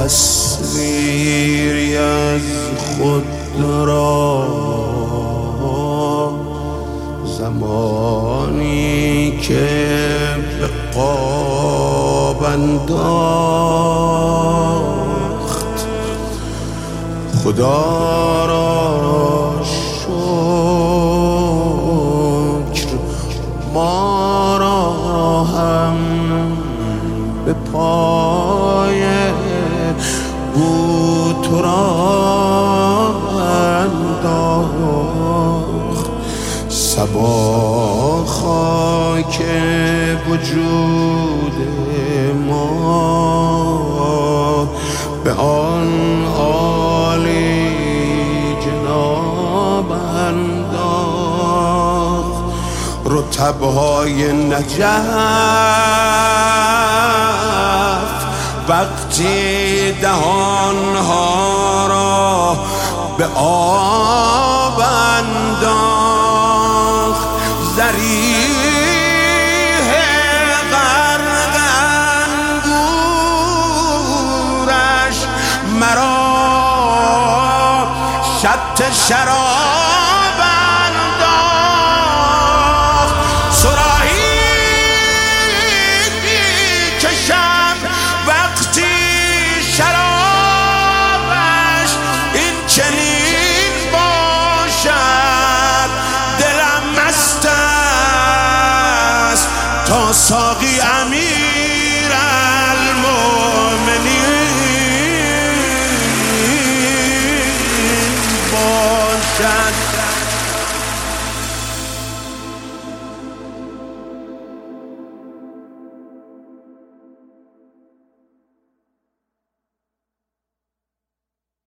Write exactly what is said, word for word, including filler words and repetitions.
تصویری از خود را زمانی که به قاب انداخت خدا را شکر ما را هم به پای او تو را انداخت. صبا خاک وجود ما به آن عالی جناب انداخت. رطب‌های نجف وقتی دهانها را به آب انداخت، ذریح غرق انگورش مرا شط شراب انداخت. صراحی کشم وقتی شرابش این چنین باشد، دلم مست است تا ساقی امیر المؤمنین باشد.